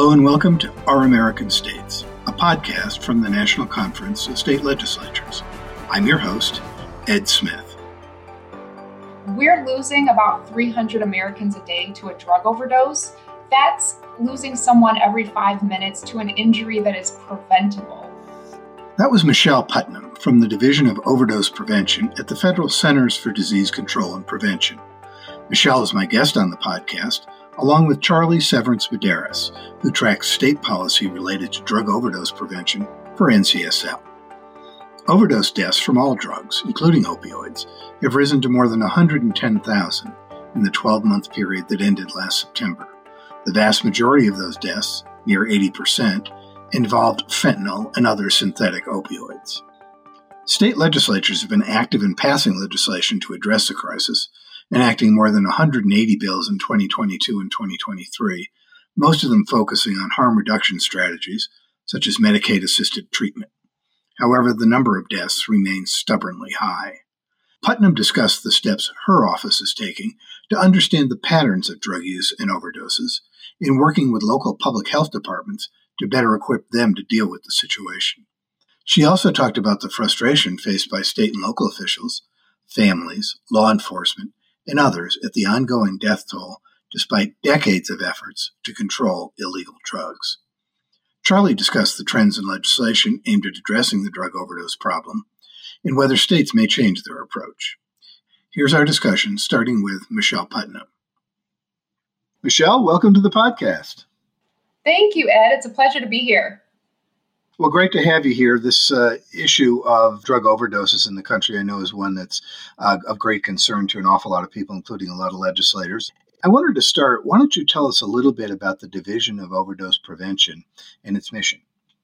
Hello and welcome to Our American States, a podcast from the National Conference of State Legislatures. I'm your host, Ed Smith. We're losing about 300 Americans a day to a drug overdose. That's losing someone every 5 minutes to an injury that is preventable. That was Michelle Putnam from the Division of Overdose Prevention at the Federal Centers for Disease Control and Prevention. Michelle is my guest on the podcast, along with Charlie Severance-Medeiros, who tracks state policy related to drug overdose prevention for NCSL. Overdose deaths from all drugs, including opioids, have risen to more than 110,000 in the 12-month period that ended last September. The vast majority of those deaths, near 80%, involved fentanyl and other synthetic opioids. State legislatures have been active in passing legislation to address the crisis, enacting more than 180 bills in 2022 and 2023, most of them focusing on harm reduction strategies, such as Medicaid-assisted treatment. However, the number of deaths remains stubbornly high. Putnam discussed the steps her office is taking to understand the patterns of drug use and overdoses, in working with local public health departments to better equip them to deal with the situation. She also talked about the frustration faced by state and local officials, families, law enforcement, and others at the ongoing death toll despite decades of efforts to control illegal drugs. Charlie discussed the trends in legislation aimed at addressing the drug overdose problem and whether states may change their approach. Here's our discussion, starting with Michelle Putnam. Michelle, welcome to the podcast. Thank you, Ed. It's a pleasure to be here. Well, great to have you here. This issue of drug overdoses in the country, I know, is one that's of great concern to an awful lot of people, including a lot of legislators. I wanted to start, why don't you tell us a little bit about the Division of Overdose Prevention and its mission?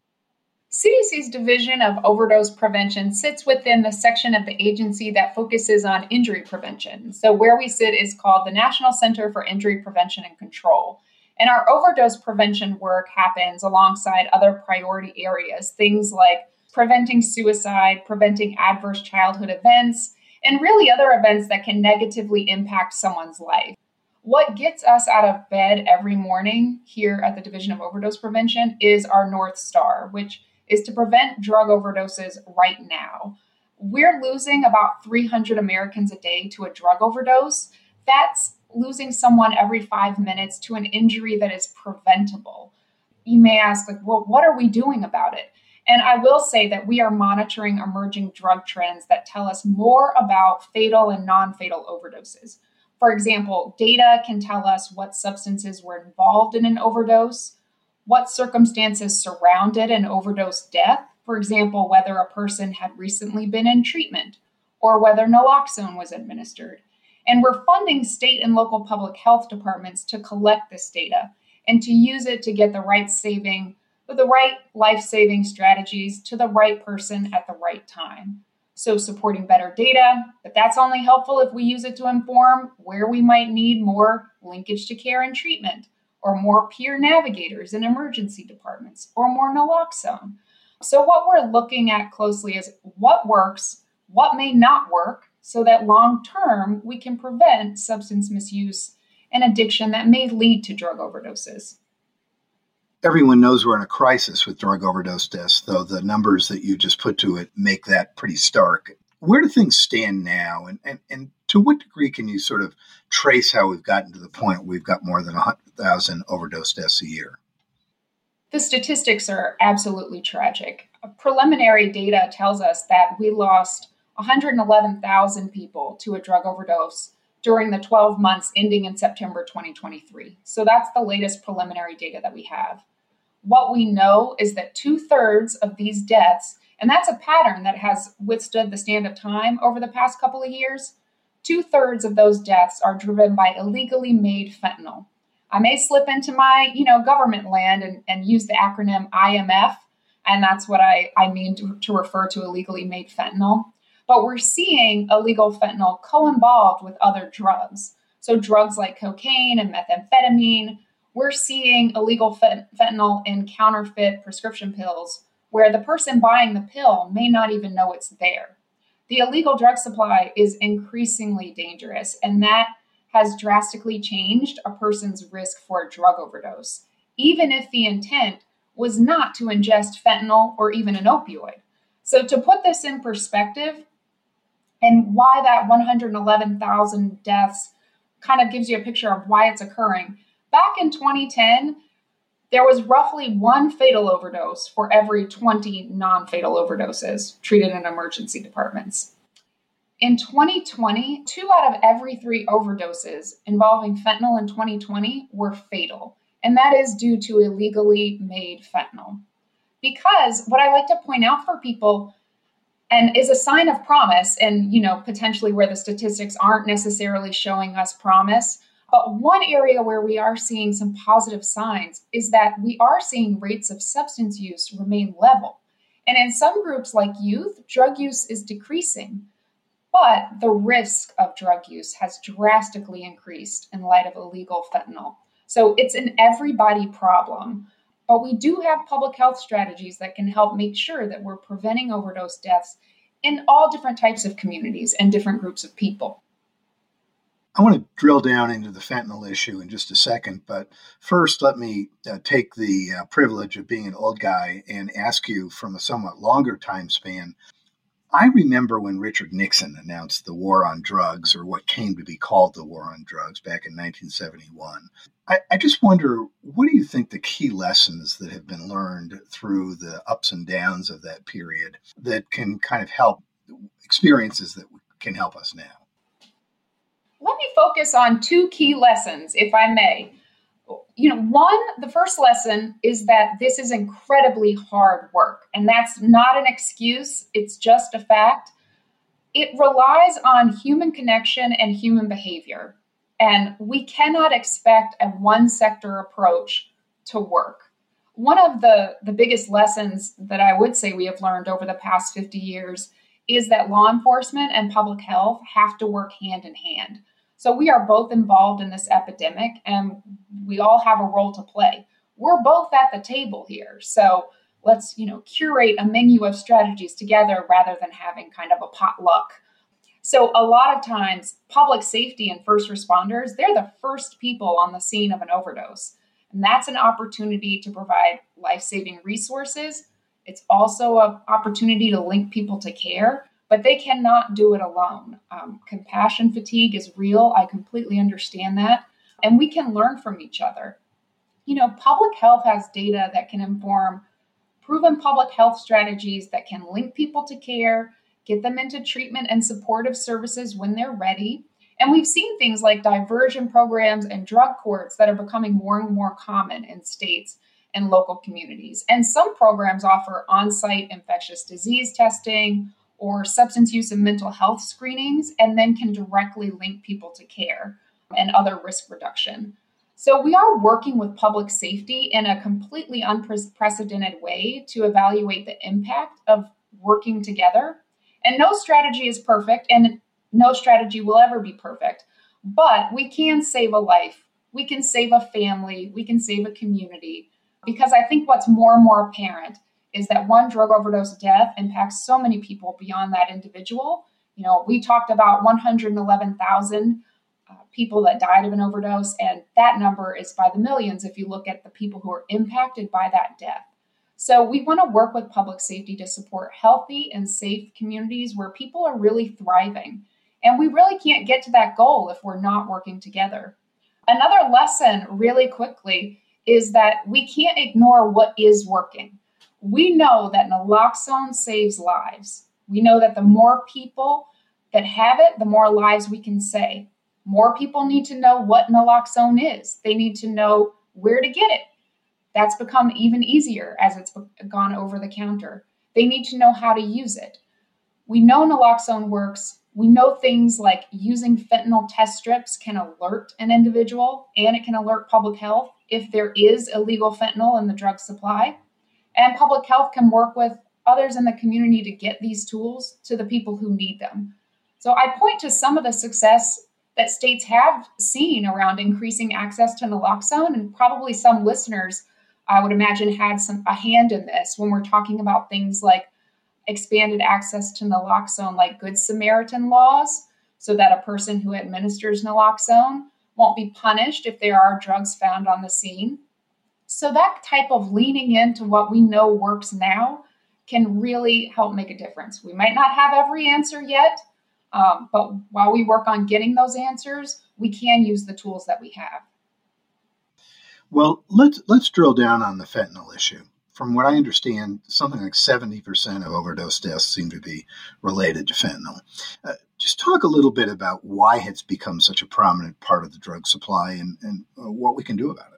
CDC's Division of Overdose Prevention sits within the section of the agency that focuses on injury prevention. So where we sit is called the National Center for Injury Prevention and Control. And our overdose prevention work happens alongside other priority areas, things like preventing suicide, preventing adverse childhood events, and really other events that can negatively impact someone's life. What gets us out of bed every morning here at the Division of Overdose Prevention is our North Star, which is to prevent drug overdoses right now. We're losing about 300 Americans a day to a drug overdose. That's losing someone every 5 minutes to an injury that is preventable. You may ask, well, what are we doing about it? And I will say that we are monitoring emerging drug trends that tell us more about fatal and non-fatal overdoses. For example, data can tell us what substances were involved in an overdose, what circumstances surrounded an overdose death, for example, whether a person had recently been in treatment or whether naloxone was administered. And we're funding state and local public health departments to collect this data and to use it to get the right life-saving strategies to the right person at the right time. So supporting better data, but that's only helpful if we use it to inform where we might need more linkage to care and treatment, or more peer navigators in emergency departments, or more naloxone. So what we're looking at closely is what works, what may not work, so that long-term we can prevent substance misuse and addiction that may lead to drug overdoses. Everyone knows we're in a crisis with drug overdose deaths, though the numbers that you just put to it make that pretty stark. Where do things stand now? And to what degree can you sort of trace how we've gotten to the point where we've got more than 100,000 overdose deaths a year? The statistics are absolutely tragic. Preliminary data tells us that we lost 111,000 people to a drug overdose during the 12 months ending in September 2023. So that's the latest preliminary data that we have. What we know is that 2/3 of these deaths, and that's a pattern that has withstood the stand of time over the past couple of years, 2/3 of those deaths are driven by illegally made fentanyl. I may slip into my, government land and use the acronym IMF, and that's what I mean to refer to illegally made fentanyl. But we're seeing illegal fentanyl co-involved with other drugs. So drugs like cocaine and methamphetamine. We're seeing illegal fentanyl in counterfeit prescription pills where the person buying the pill may not even know it's there. The illegal drug supply is increasingly dangerous, and that has drastically changed a person's risk for a drug overdose. even if the intent was not to ingest fentanyl or even an opioid. So to put this in perspective, and why that 111,000 deaths kind of gives you a picture of why it's occurring. Back in 2010, there was roughly one fatal overdose for every 20 non-fatal overdoses treated in emergency departments. In 2020, 2 out of every 3 overdoses involving fentanyl in 2020 were fatal, and that is due to illegally made fentanyl. Because what I like to point out for people, and is a sign of promise, and potentially where the statistics aren't necessarily showing us promise, but one area where we are seeing some positive signs is that we are seeing rates of substance use remain level. And in some groups like youth, drug use is decreasing, but the risk of drug use has drastically increased in light of illegal fentanyl. So it's an everybody problem. But we do have public health strategies that can help make sure that we're preventing overdose deaths in all different types of communities and different groups of people. I want to drill down into the fentanyl issue in just a second, but first let me take the privilege of being an old guy and ask you from a somewhat longer time span. I remember when Richard Nixon announced the war on drugs, or what came to be called the war on drugs, back in 1971. I just wonder, what do you think the key lessons that have been learned through the ups and downs of that period that can kind of help, experiences that can help us now? Let me focus on 2 key lessons, if I may. One, the first lesson is that this is incredibly hard work, and that's not an excuse. It's just a fact. It relies on human connection and human behavior, and we cannot expect a one sector approach to work. One of the biggest lessons that I would say we have learned over the past 50 years is that law enforcement and public health have to work hand in hand. So we are both involved in this epidemic, and we all have a role to play. We're both at the table here. So let's, curate a menu of strategies together rather than having kind of a potluck. So a lot of times, public safety and first responders, they're the first people on the scene of an overdose. And that's an opportunity to provide life-saving resources. It's also an opportunity to link people to care, but they cannot do it alone. Compassion fatigue is real. I completely understand that. And we can learn from each other. Public health has data that can inform proven public health strategies that can link people to care, get them into treatment and supportive services when they're ready. And we've seen things like diversion programs and drug courts that are becoming more and more common in states and local communities. And some programs offer on-site infectious disease testing or substance use and mental health screenings, and then can directly link people to care and other risk reduction. So we are working with public safety in a completely unprecedented way to evaluate the impact of working together. And no strategy is perfect, and no strategy will ever be perfect, but we can save a life. We can save a family. We can save a community. Because I think what's more and more apparent is that one drug overdose death impacts so many people beyond that individual. We talked about 111,000 people that died of an overdose, and that number is by the millions if you look at the people who are impacted by that death. So we want to work with public safety to support healthy and safe communities where people are really thriving. And we really can't get to that goal if we're not working together. Another lesson, really quickly, is that we can't ignore what is working. We know that naloxone saves lives. We know that the more people that have it, the more lives we can save. More people need to know what naloxone is. They need to know where to get it. That's become even easier as it's gone over the counter. They need to know how to use it. We know naloxone works. We know things like using fentanyl test strips can alert an individual, and it can alert public health if there is illegal fentanyl in the drug supply. And public health can work with others in the community to get these tools to the people who need them. So I point to some of the success that states have seen around increasing access to naloxone, and probably some listeners, I would imagine, had a hand in this when we're talking about things like expanded access to naloxone, like Good Samaritan laws, so that a person who administers naloxone won't be punished if there are drugs found on the scene. So that type of leaning into what we know works now can really help make a difference. We might not have every answer yet, but while we work on getting those answers, we can use the tools that we have. Well, let's drill down on the fentanyl issue. From what I understand, something like 70% of overdose deaths seem to be related to fentanyl. Just talk a little bit about why it's become such a prominent part of the drug supply and what we can do about it.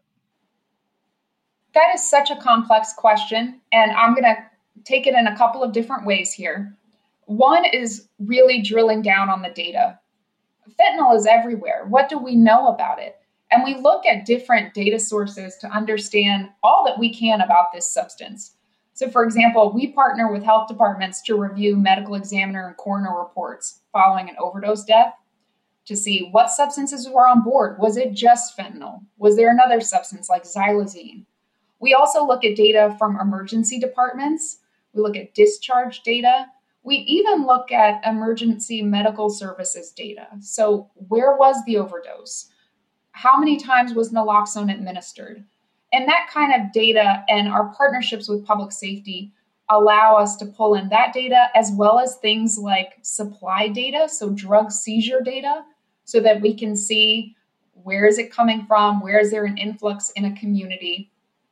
That is such a complex question, and I'm going to take it in a couple of different ways here. One is really drilling down on the data. Fentanyl is everywhere. What do we know about it? And we look at different data sources to understand all that we can about this substance. So, for example, we partner with health departments to review medical examiner and coroner reports following an overdose death to see what substances were on board. Was it just fentanyl? Was there another substance like xylazine? We also look at data from emergency departments. We look at discharge data. We even look at emergency medical services data. So, where was the overdose? How many times was naloxone administered? And that kind of data and our partnerships with public safety allow us to pull in that data as well as things like supply data, so drug seizure data, so that we can see where is it coming from, where is there an influx in a community.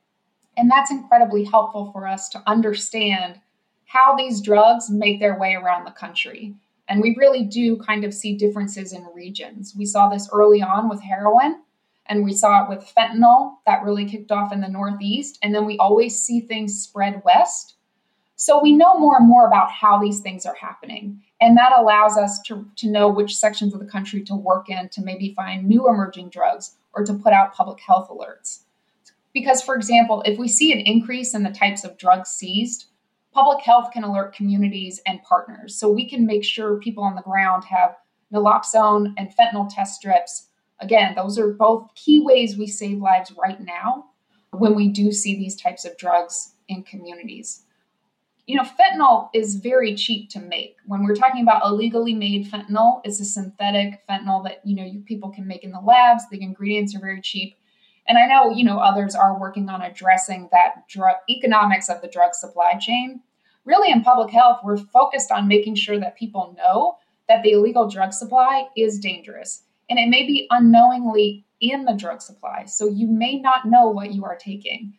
And that's incredibly helpful for us to understand how these drugs make their way around the country. And we really do kind of see differences in regions. We saw this early on with heroin, and we saw it with fentanyl that really kicked off in the Northeast. And then we always see things spread west. So we know more and more about how these things are happening. And that allows us to know which sections of the country to work in to maybe find new emerging drugs or to put out public health alerts. Because, for example, if we see an increase in the types of drugs seized, public health can alert communities and partners. So we can make sure people on the ground have naloxone and fentanyl test strips. Again, those are both key ways we save lives right now when we do see these types of drugs in communities. You know, fentanyl is very cheap to make. When we're talking about illegally made fentanyl, it's a synthetic fentanyl that, people can make in the labs. The ingredients are very cheap. And I know, others are working on addressing that drug economics of the drug supply chain. Really, in public health, we're focused on making sure that people know that the illegal drug supply is dangerous. And it may be unknowingly in the drug supply. So you may not know what you are taking.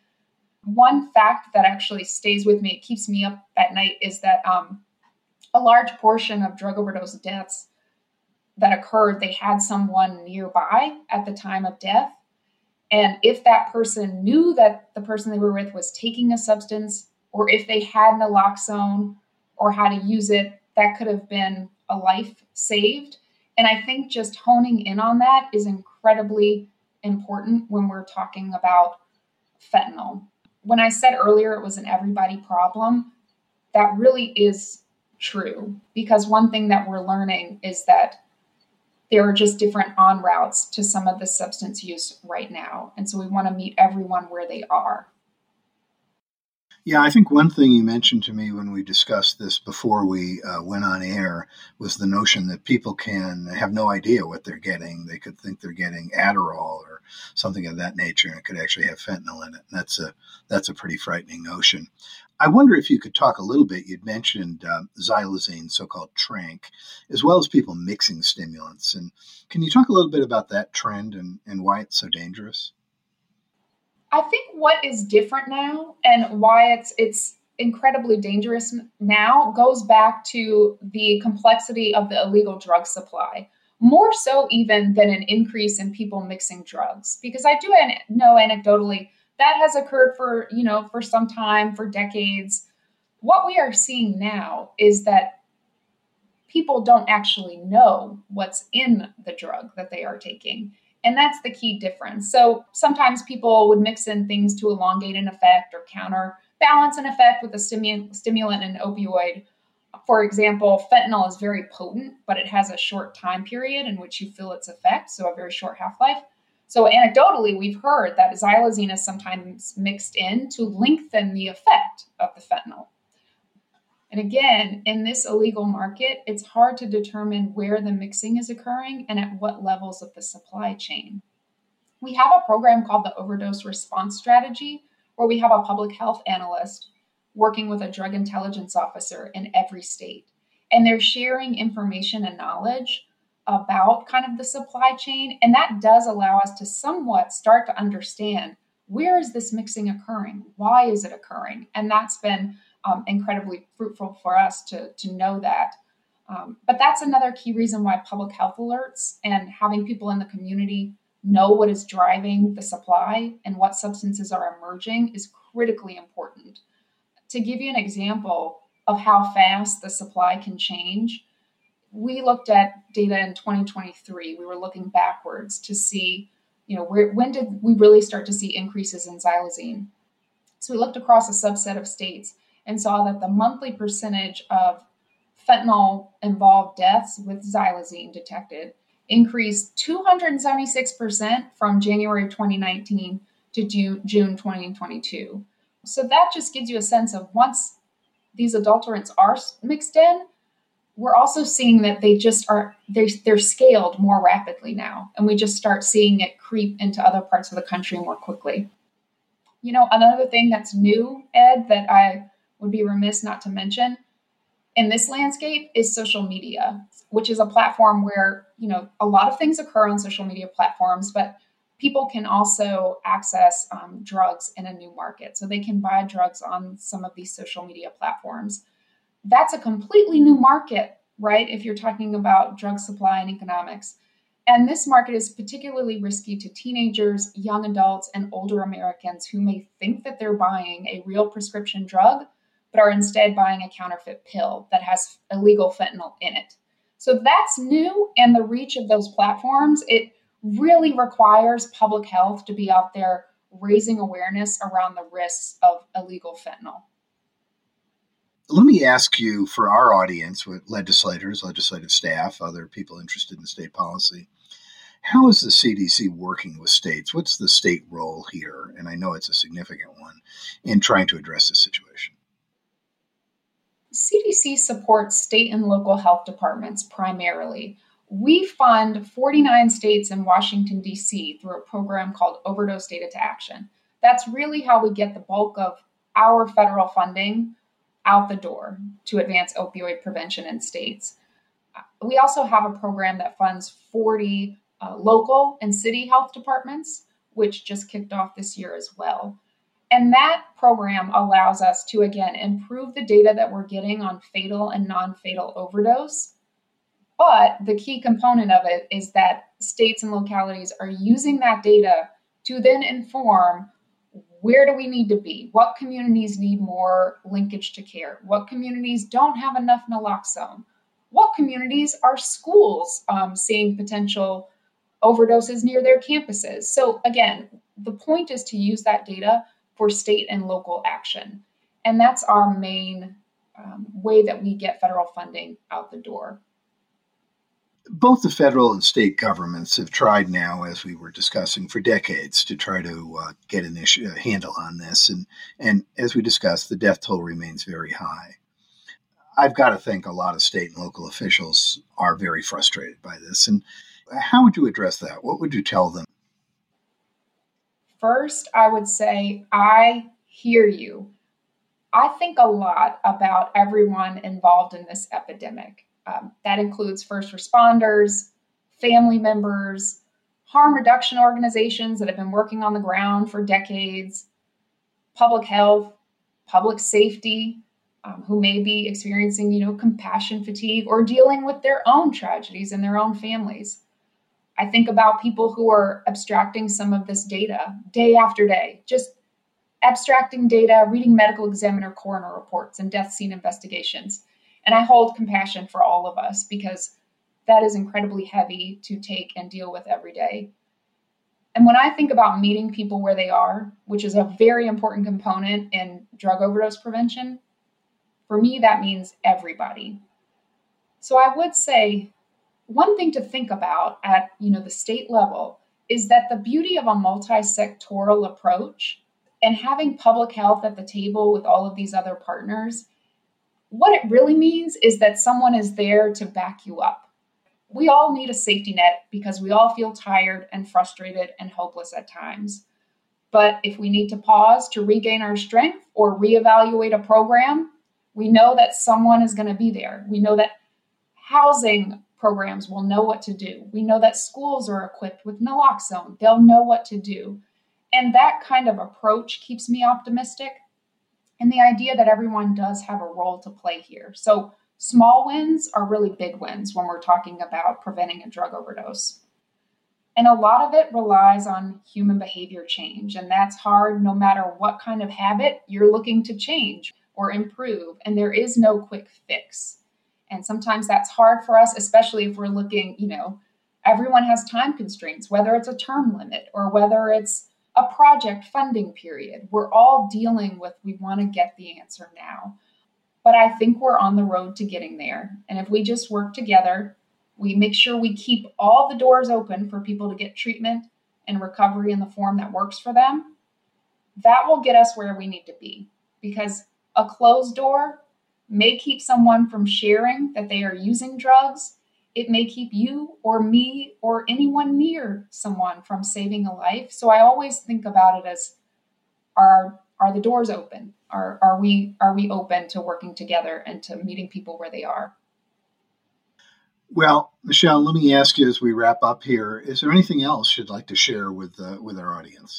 One fact that actually stays with me, it keeps me up at night, is that a large portion of drug overdose deaths that occurred, they had someone nearby at the time of death. And if that person knew that the person they were with was taking a substance, or if they had naloxone or how to use it, that could have been a life saved. And I think just honing in on that is incredibly important when we're talking about fentanyl. When I said earlier it was an everybody problem, that really is true. Because one thing that we're learning is that there are just different on routes to some of the substance use right now. And so we want to meet everyone where they are. Yeah, I think one thing you mentioned to me when we discussed this before we went on air was the notion that people can have no idea what they're getting. They could think they're getting Adderall or something of that nature, and it could actually have fentanyl in it. And that's a pretty frightening notion. I wonder if you could talk a little bit. You'd mentioned xylazine, so-called tranq, as well as people mixing stimulants. And can you talk a little bit about that trend and why it's so dangerous? I think what is different now and why it's incredibly dangerous now goes back to the complexity of the illegal drug supply, more so even than an increase in people mixing drugs. Because I do know anecdotally that has occurred for some time, for decades. What we are seeing now is that people don't actually know what's in the drug that they are taking. And that's the key difference. So sometimes people would mix in things to elongate an effect or counterbalance an effect with a stimulant and opioid. For example, fentanyl is very potent, but it has a short time period in which you feel its effect, so a very short half-life. So anecdotally, we've heard that xylazine is sometimes mixed in to lengthen the effect of the fentanyl. And again, in this illegal market, it's hard to determine where the mixing is occurring and at what levels of the supply chain. We have a program called the Overdose Response Strategy, where we have a public health analyst working with a drug intelligence officer in every state. And they're sharing information and knowledge about kind of the supply chain. And that does allow us to somewhat start to understand, where is this mixing occurring? Why is it occurring? And that's been incredibly fruitful for us to know that. But that's another key reason why public health alerts and having people in the community know what is driving the supply and what substances are emerging is critically important. To give you an example of how fast the supply can change, we looked at data in 2023. We were looking backwards to see, when did we really start to see increases in xylazine? So we looked across a subset of states and saw that the monthly percentage of fentanyl-involved deaths with xylazine detected increased 276% from January 2019 to June 2022. So that just gives you a sense of, once these adulterants are mixed in, we're also seeing that they're scaled more rapidly now. And we just start seeing it creep into other parts of the country more quickly. Another thing that's new, Ed, that I would be remiss not to mention in this landscape is social media, which is a platform where, a lot of things occur on social media platforms, but people can also access drugs in a new market. So they can buy drugs on some of these social media platforms. That's a completely new market, right? If you're talking about drug supply and economics. And this market is particularly risky to teenagers, young adults, and older Americans who may think that they're buying a real prescription drug, but are instead buying a counterfeit pill that has illegal fentanyl in it. So that's new, and the reach of those platforms, it really requires public health to be out there raising awareness around the risks of illegal fentanyl. Let me ask you, for our audience, with legislators, legislative staff, other people interested in state policy, how is the CDC working with states? What's the state role here? And I know it's a significant one in trying to address this situation. CDC supports state and local health departments primarily. We fund 49 states in Washington, D.C. through a program called Overdose Data to Action. That's really how we get the bulk of our federal funding out the door to advance opioid prevention in states. We also have a program that funds 40 local and city health departments, which just kicked off this year as well. And that program allows us to, again, improve the data that we're getting on fatal and non-fatal overdose. But the key component of it is that states and localities are using that data to then inform, where do we need to be? What communities need more linkage to care? What communities don't have enough naloxone? What communities are schools seeing potential overdoses near their campuses? So again, the point is to use that data for state and local action. And that's our main way that we get federal funding out the door. Both the federal and state governments have tried now, as we were discussing, for decades to try to get a handle on this. And as we discussed, the death toll remains very high. I've got to think a lot of state and local officials are very frustrated by this. And how would you address that? What would you tell them? First, I would say, I hear you. I think a lot about everyone involved in this epidemic. That includes first responders, family members, harm reduction organizations that have been working on the ground for decades, public health, public safety, who may be experiencing, compassion fatigue or dealing with their own tragedies in their own families. I think about people who are abstracting some of this data day after day, just abstracting data, reading medical examiner coroner reports and death scene investigations. And I hold compassion for all of us because that is incredibly heavy to take and deal with every day. And when I think about meeting people where they are, which is a very important component in drug overdose prevention, for me, that means everybody. So I would say one thing to think about at the state level is that the beauty of a multi-sectoral approach and having public health at the table with all of these other partners, what it really means is that someone is there to back you up. we all need a safety net because we all feel tired and frustrated and hopeless at times. But if we need to pause to regain our strength or reevaluate a program, we know that someone is going to be there. We know that housing programs will know what to do. We know that schools are equipped with naloxone. They'll know what to do. And that kind of approach keeps me optimistic. And the idea that everyone does have a role to play here. So small wins are really big wins when we're talking about preventing a drug overdose. And a lot of it relies on human behavior change. And that's hard no matter what kind of habit you're looking to change or improve. And there is no quick fix. And sometimes that's hard for us, especially if we're looking, everyone has time constraints, whether it's a term limit or whether it's a project funding period. We're all dealing with, we want to get the answer now. But I think we're on the road to getting there. And if we just work together, we make sure we keep all the doors open for people to get treatment and recovery in the form that works for them, that will get us where we need to be. Because a closed door may keep someone from sharing that they are using drugs. It may keep you or me or anyone near someone from saving a life. So I always think about it as, are the doors open? Are we open to working together and to meeting people where they are? Well, Michelle, let me ask you as we wrap up here, is there anything else you'd like to share with our audience?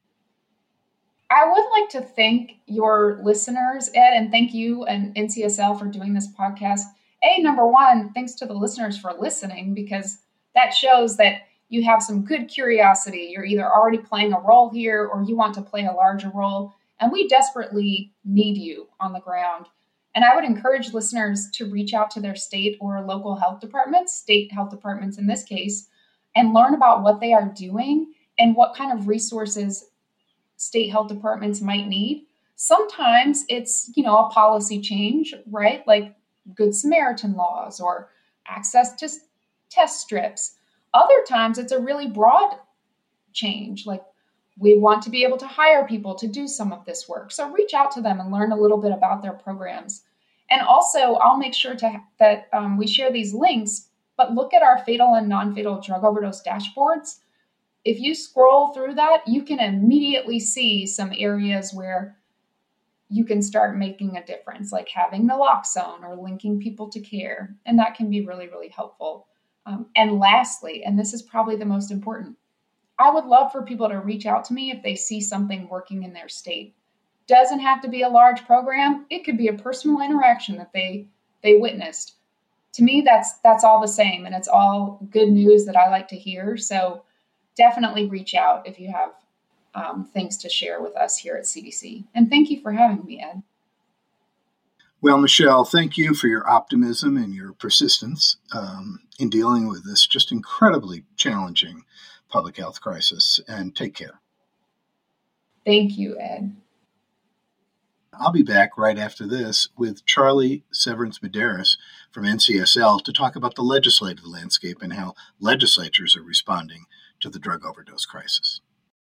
I would like to thank your listeners, Ed, and thank you and NCSL for doing this podcast. Number one, thanks to the listeners for listening, because that shows that you have some good curiosity. You're either already playing a role here or you want to play a larger role. And we desperately need you on the ground. And I would encourage listeners to reach out to their state or local health departments, state health departments in this case, and learn about what they are doing and what kind of resources state health departments might need. Sometimes it's, a policy change, right? Like Good Samaritan laws or access to test strips. Other times it's a really broad change, like we want to be able to hire people to do some of this work. So reach out to them and learn a little bit about their programs. And also, I'll make sure that we share these links, but look at our fatal and non-fatal drug overdose dashboards. If you scroll through that, you can immediately see some areas where you can start making a difference, like having naloxone or linking people to care. And that can be really, really helpful. And lastly, and this is probably the most important, I would love for people to reach out to me if they see something working in their state. Doesn't have to be a large program. It could be a personal interaction that they witnessed. To me, that's all the same, and it's all good news that I like to hear. So definitely reach out if you have things to share with us here at CDC. And thank you for having me, Ed. Well, Michelle, thank you for your optimism and your persistence in dealing with this just incredibly challenging public health crisis, and take care. Thank you, Ed. I'll be back right after this with Charlie Severance-Medeiros from NCSL to talk about the legislative landscape and how legislatures are responding to the drug overdose crisis.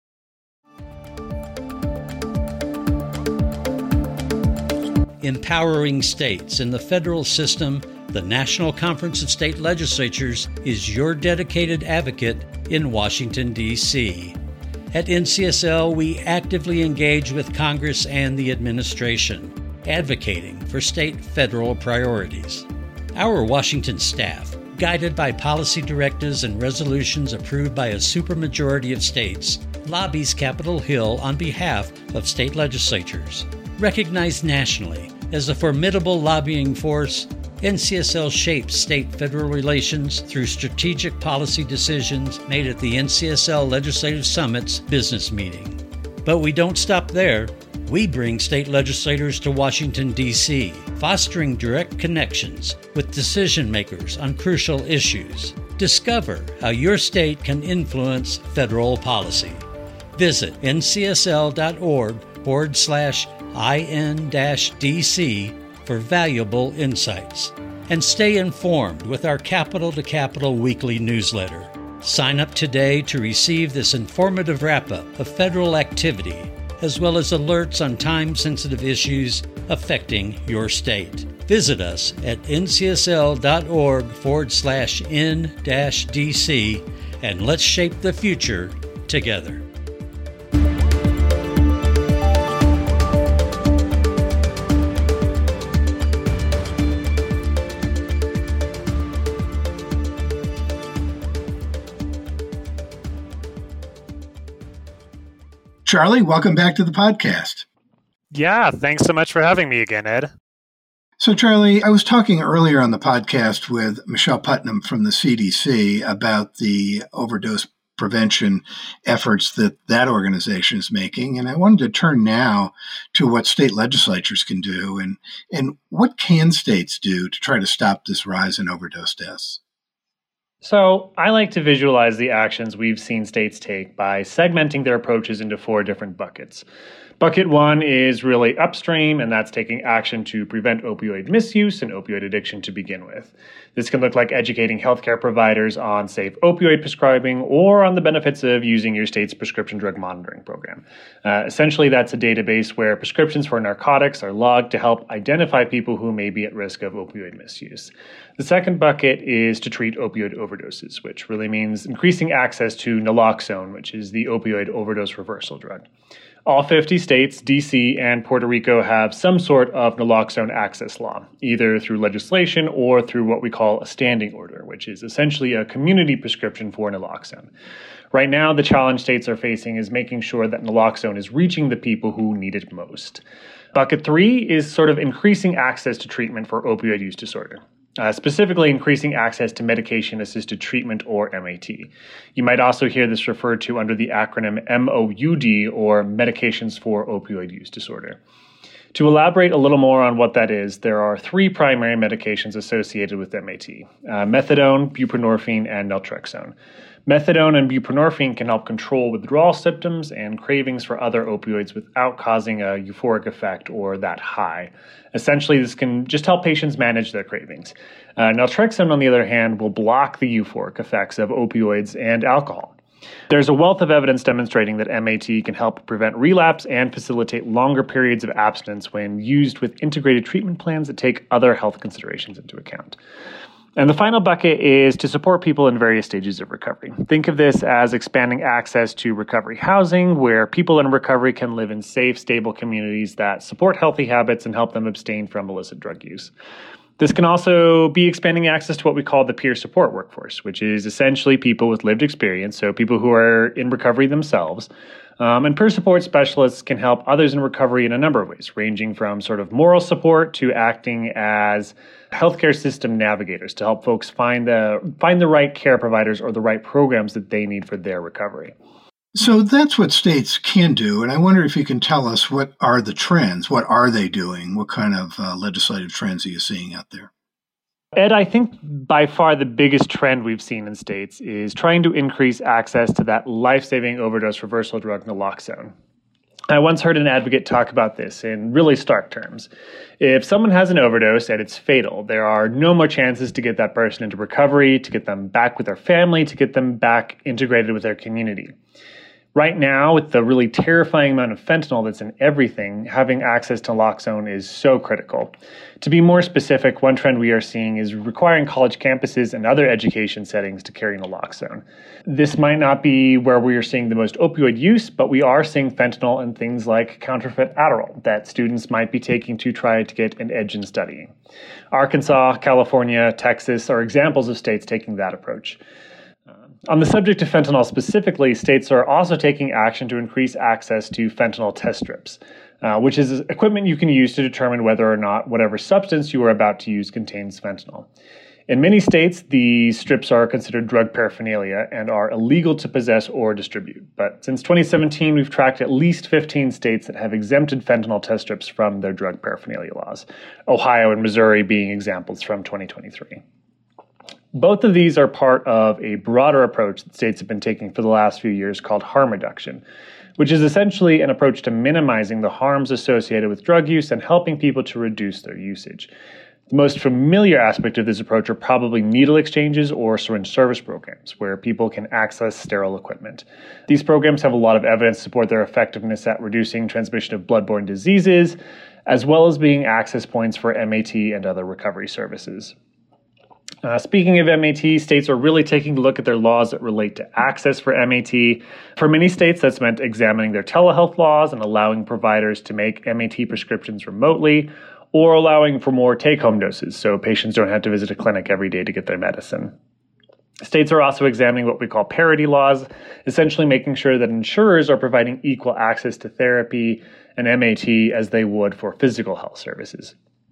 Empowering states in the federal system, the National Conference of State Legislatures is your dedicated advocate in Washington, D.C. At NCSL, we actively engage with Congress and the administration, advocating for state-federal priorities. Our Washington staff, guided by policy directives and resolutions approved by a supermajority of states, lobbies Capitol Hill on behalf of state legislatures. Recognized nationally as a formidable lobbying force, NCSL shapes state-federal relations through strategic policy decisions made at the NCSL Legislative Summit's business meeting. But we don't stop there. We bring state legislators to Washington, D.C., fostering direct connections with decision-makers on crucial issues. Discover how your state can influence federal policy. Visit ncsl.org/IN-DC for valuable insights. And stay informed with our Capital to Capital weekly newsletter. Sign up today to receive this informative wrap-up of federal activity, as well as alerts on time-sensitive issues affecting your state. Visit us at ncsl.org/n-DC and let's shape the future together. Charlie, welcome back to the podcast. Yeah, thanks so much for having me again, Ed. So, Charlie, I was talking earlier on the podcast with Michelle Putnam from the CDC about the overdose prevention efforts that organization is making. And I wanted to turn now to what state legislatures can do and what can states do to try to stop this rise in overdose deaths. So I like to visualize the actions we've seen states take by segmenting their approaches into 4 different buckets. Bucket 1 is really upstream, and that's taking action to prevent opioid misuse and opioid addiction to begin with. This can look like educating healthcare providers on safe opioid prescribing or on the benefits of using your state's prescription drug monitoring program. Essentially, that's a database where prescriptions for narcotics are logged to help identify people who may be at risk of opioid misuse. The second bucket is to treat opioid overdoses, which really means increasing access to naloxone, which is the opioid overdose reversal drug. All 50 states, D.C., and Puerto Rico have some sort of naloxone access law, either through legislation or through what we call a standing order, which is essentially a community prescription for naloxone. Right now, the challenge states are facing is making sure that naloxone is reaching the people who need it most. Bucket 3 is sort of increasing access to treatment for opioid use disorder. Specifically increasing access to medication-assisted treatment, or MAT. You might also hear this referred to under the acronym MOUD, or Medications for Opioid Use Disorder. To elaborate a little more on what that is, there are 3 primary medications associated with MAT: methadone, buprenorphine, and naltrexone. Methadone and buprenorphine can help control withdrawal symptoms and cravings for other opioids without causing a euphoric effect or that high. Essentially, this can just help patients manage their cravings. Naltrexone, on the other hand, will block the euphoric effects of opioids and alcohol. There's a wealth of evidence demonstrating that MAT can help prevent relapse and facilitate longer periods of abstinence when used with integrated treatment plans that take other health considerations into account. And the final bucket is to support people in various stages of recovery. Think of this as expanding access to recovery housing, where people in recovery can live in safe, stable communities that support healthy habits and help them abstain from illicit drug use. This can also be expanding access to what we call the peer support workforce, which is essentially people with lived experience, so people who are in recovery themselves. And peer support specialists can help others in recovery in a number of ways, ranging from sort of moral support to acting as healthcare system navigators to help folks find the right care providers or the right programs that they need for their recovery. So that's what states can do. And I wonder if you can tell us, what are the trends? What are they doing? What kind of legislative trends are you seeing out there? Ed, I think by far the biggest trend we've seen in states is trying to increase access to that life-saving overdose reversal drug, naloxone. I once heard an advocate talk about this in really stark terms. If someone has an overdose and it's fatal, there are no more chances to get that person into recovery, to get them back with their family, to get them back integrated with their community. Right now, with the really terrifying amount of fentanyl that's in everything, having access to naloxone is so critical. To be more specific, one trend we are seeing is requiring college campuses and other education settings to carry naloxone. This might not be where we are seeing the most opioid use, but we are seeing fentanyl in things like counterfeit Adderall that students might be taking to try to get an edge in studying. Arkansas, California, Texas are examples of states taking that approach. On the subject of fentanyl specifically, states are also taking action to increase access to fentanyl test strips, which is equipment you can use to determine whether or not whatever substance you are about to use contains fentanyl. In many states, these strips are considered drug paraphernalia and are illegal to possess or distribute. But since 2017, we've tracked at least 15 states that have exempted fentanyl test strips from their drug paraphernalia laws, Ohio and Missouri being examples from 2023. Both of these are part of a broader approach that states have been taking for the last few years called harm reduction, which is essentially an approach to minimizing the harms associated with drug use and helping people to reduce their usage. The most familiar aspect of this approach are probably needle exchanges or syringe service programs, where people can access sterile equipment. These programs have a lot of evidence to support their effectiveness at reducing transmission of bloodborne diseases, as well as being access points for MAT and other recovery services. Speaking of MAT, states are really taking a look at their laws that relate to access for MAT. For many states, that's meant examining their telehealth laws and allowing providers to make MAT prescriptions remotely, or allowing for more take-home doses so patients don't have to visit a clinic every day to get their medicine. States are also examining what we call parity laws, essentially making sure that insurers are providing equal access to therapy and MAT as they would for physical health services.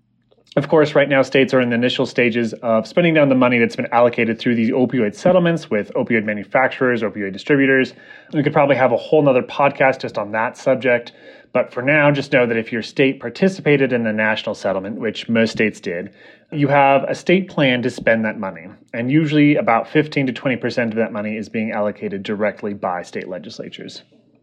Of course, right now, states are in the initial stages of spending down the money that's been allocated through these opioid settlements with opioid manufacturers, opioid distributors. We could probably have a whole nother podcast just on that subject. But for now, just know that if your state participated in the national settlement, which most states did, you have a state plan to spend that money. And usually about 15 to 20% of that money is being allocated directly by state legislatures.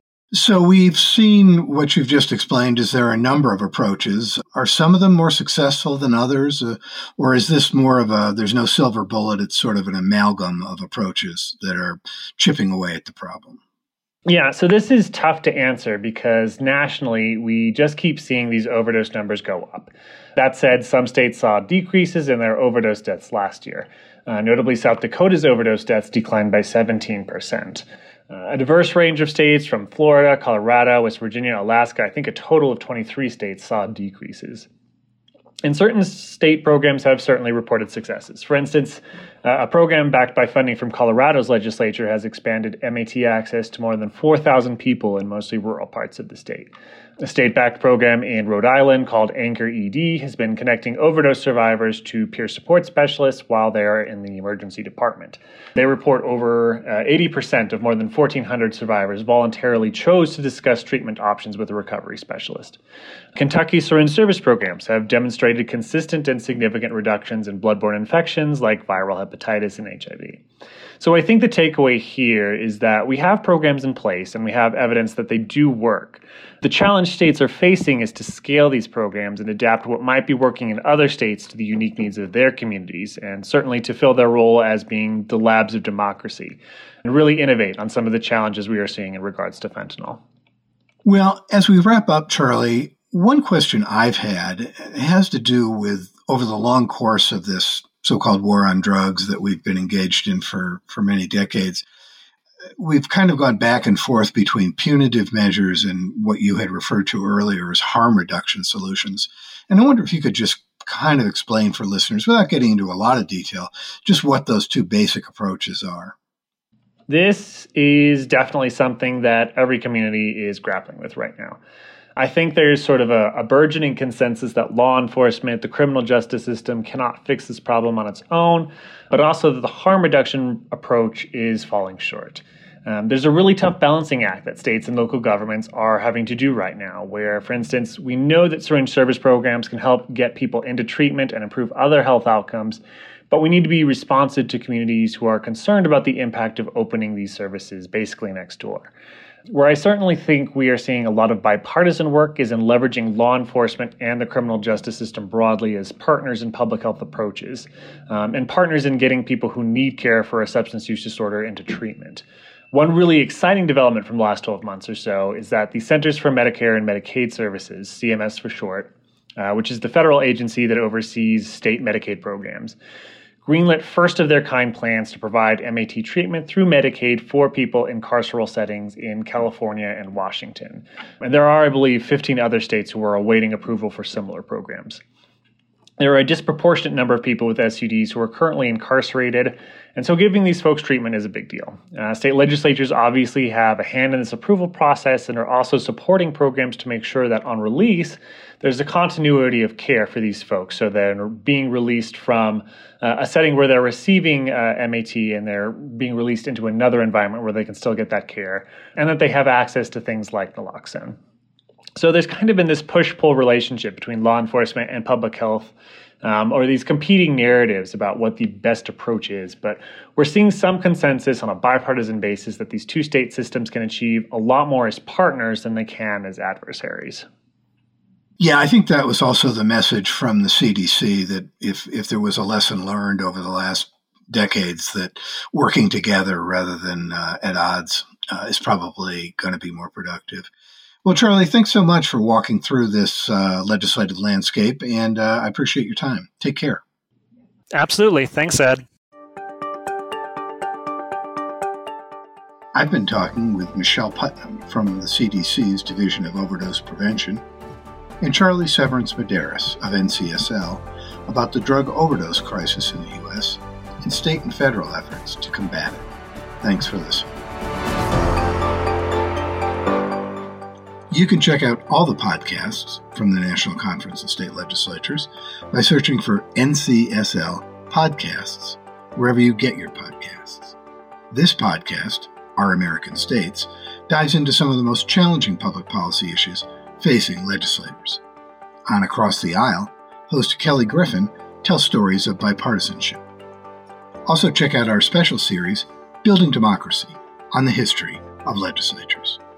So we've seen what you've just explained. Is there a number of approaches? Are some of them more successful than others? Or is this more of there's no silver bullet, it's sort of an amalgam of approaches that are chipping away at the problem? Yeah, so this is tough to answer because nationally, we just keep seeing these overdose numbers go up. That said, some states saw decreases in their overdose deaths last year. Notably, South Dakota's overdose deaths declined by 17%. A diverse range of states from Florida, Colorado, West Virginia, Alaska, I think a total of 23 states saw decreases. And certain state programs have certainly reported successes. For instance, a program backed by funding from Colorado's legislature has expanded MAT access to more than 4,000 people in mostly rural parts of the state. A state-backed program in Rhode Island called Anchor ED has been connecting overdose survivors to peer support specialists while they're in the emergency department. They report over 80% of more than 1,400 survivors voluntarily chose to discuss treatment options with a recovery specialist. Kentucky syringe service programs have demonstrated consistent and significant reductions in bloodborne infections like viral hepatitis and HIV. So I think the takeaway here is that we have programs in place and we have evidence that they do work. The challenge states are facing is to scale these programs and adapt what might be working in other states to the unique needs of their communities, and certainly to fill their role as being the labs of democracy and really innovate on some of the challenges we are seeing in regards to fentanyl. Well, as we wrap up, Charlie, one question I've had has to do with over the long course of this so-called war on drugs that we've been engaged in for many decades. We've kind of gone back and forth between punitive measures and what you had referred to earlier as harm reduction solutions. And I wonder if you could just kind of explain for listeners, without getting into a lot of detail, just what those two basic approaches are. This is definitely something that every community is grappling with right now. I think there's sort of a burgeoning consensus that law enforcement, the criminal justice system cannot fix this problem on its own, but also that the harm reduction approach is falling short. There's a really tough balancing act that states and local governments are having to do right now, where, for instance, we know that syringe service programs can help get people into treatment and improve other health outcomes, but we need to be responsive to communities who are concerned about the impact of opening these services basically next door. Where I certainly think we are seeing a lot of bipartisan work is in leveraging law enforcement and the criminal justice system broadly as partners in public health approaches, and partners in getting people who need care for a substance use disorder into treatment. One really exciting development from the last 12 months or so is that the Centers for Medicare and Medicaid Services, CMS for short, which is the federal agency that oversees state Medicaid programs, greenlit first-of-their-kind plans to provide MAT treatment through Medicaid for people in carceral settings in California and Washington. And there are, I believe, 15 other states who are awaiting approval for similar programs. There are a disproportionate number of people with SUDs who are currently incarcerated, and so giving these folks treatment is a big deal. State legislatures obviously have a hand in this approval process and are also supporting programs to make sure that on release, there's a continuity of care for these folks, so they're being released from a setting where they're receiving MAT and they're being released into another environment where they can still get that care, and that they have access to things like naloxone. So there's kind of been this push-pull relationship between law enforcement and public health, or these competing narratives about what the best approach is. But we're seeing some consensus on a bipartisan basis that these two state systems can achieve a lot more as partners than they can as adversaries. Yeah, I think that was also the message from the CDC, that if there was a lesson learned over the last decades, that working together rather than at odds is probably going to be more productive. Well, Charlie, thanks so much for walking through this legislative landscape, and I appreciate your time. Take care. Absolutely. Thanks, Ed. I've been talking with Michelle Putnam from the CDC's Division of Overdose Prevention and Charlie Severance-Medeiros of NCSL about the drug overdose crisis in the U.S. and state and federal efforts to combat it. Thanks for listening. You can check out all the podcasts from the National Conference of State Legislatures by searching for NCSL Podcasts wherever you get your podcasts. This podcast, Our American States, dives into some of the most challenging public policy issues facing legislators. On Across the Aisle, host Kelly Griffin tells stories of bipartisanship. Also check out our special series, Building Democracy, on the history of legislatures.